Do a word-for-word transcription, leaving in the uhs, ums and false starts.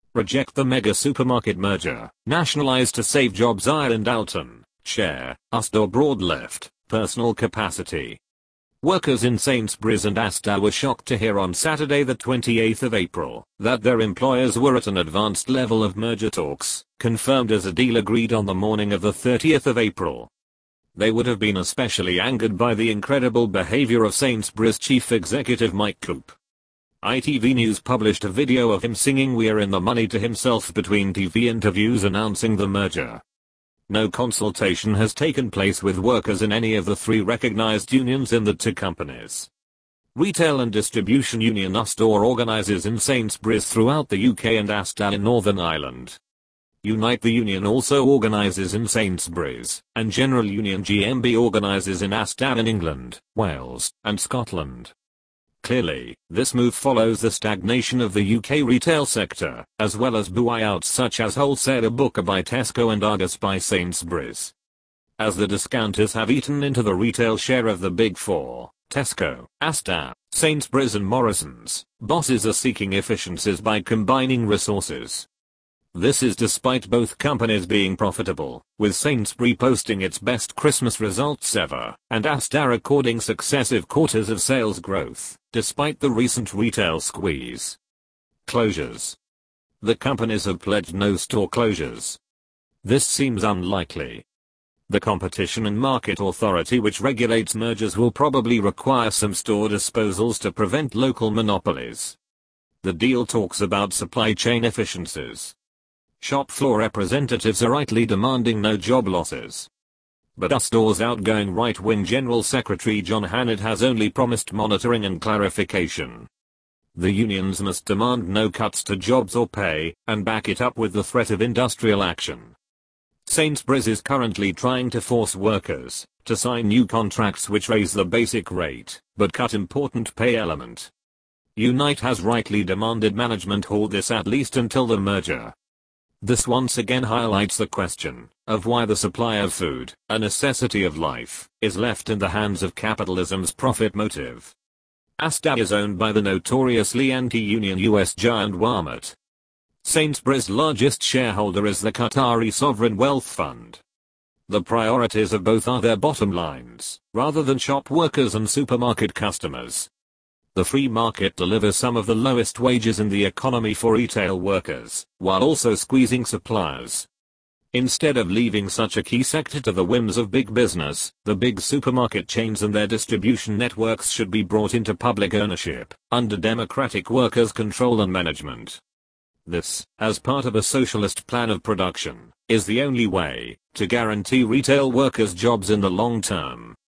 Reject the mega supermarket merger. Nationalize to save jobs. Ireland Alton. Chair, Usdaw Broad Left, Personal Capacity. Workers in Sainsbury's and Asda were shocked to hear on Saturday the twenty-eighth of April that their employers were at an advanced level of merger talks, confirmed as a deal agreed on the morning of the thirtieth of April. They would have been especially angered by the incredible behavior of Sainsbury's chief executive Mike Coop. I T V News published a video of him singing "We're in the Money" to himself between T V interviews announcing the merger. No consultation has taken place with workers in any of the three recognized unions in the two companies. Retail and Distribution Union Usdaw organizes in Sainsbury's throughout the U K and Asda in Northern Ireland. Unite the Union also organizes in Sainsbury's, and General Union G M B organizes in Asda in England, Wales, and Scotland. Clearly, this move follows the stagnation of the U K retail sector, as well as buyouts such as wholesaler Booker by Tesco and Argos by Sainsbury's. As the discounters have eaten into the retail share of the Big Four, Tesco, Asda, Sainsbury's and Morrisons, bosses are seeking efficiencies by combining resources. This is despite both companies being profitable, with Sainsbury's posting its best Christmas results ever, and Asda recording successive quarters of sales growth, despite the recent retail squeeze. Closures. The companies have pledged no store closures. This seems unlikely. The Competition and Market Authority, which regulates mergers, will probably require some store disposals to prevent local monopolies. The deal talks about supply chain efficiencies. Shop floor representatives are rightly demanding no job losses. But Usdaw's outgoing right-wing General Secretary John Hannard has only promised monitoring and clarification. The unions must demand no cuts to jobs or pay, and back it up with the threat of industrial action. Sainsbury's is currently trying to force workers to sign new contracts which raise the basic rate, but cut important pay element. Unite has rightly demanded management hold this at least until the merger. This once again highlights the question of why the supply of food, a necessity of life, is left in the hands of capitalism's profit motive. Asda is owned by the notoriously anti-union U S giant Walmart. Sainsbury's largest shareholder is the Qatari Sovereign Wealth Fund. The priorities of both are their bottom lines, rather than shop workers and supermarket customers. The free market delivers some of the lowest wages in the economy for retail workers, while also squeezing suppliers. Instead of leaving such a key sector to the whims of big business, the big supermarket chains and their distribution networks should be brought into public ownership, under democratic workers' control and management. This, as part of a socialist plan of production, is the only way to guarantee retail workers jobs in the long term.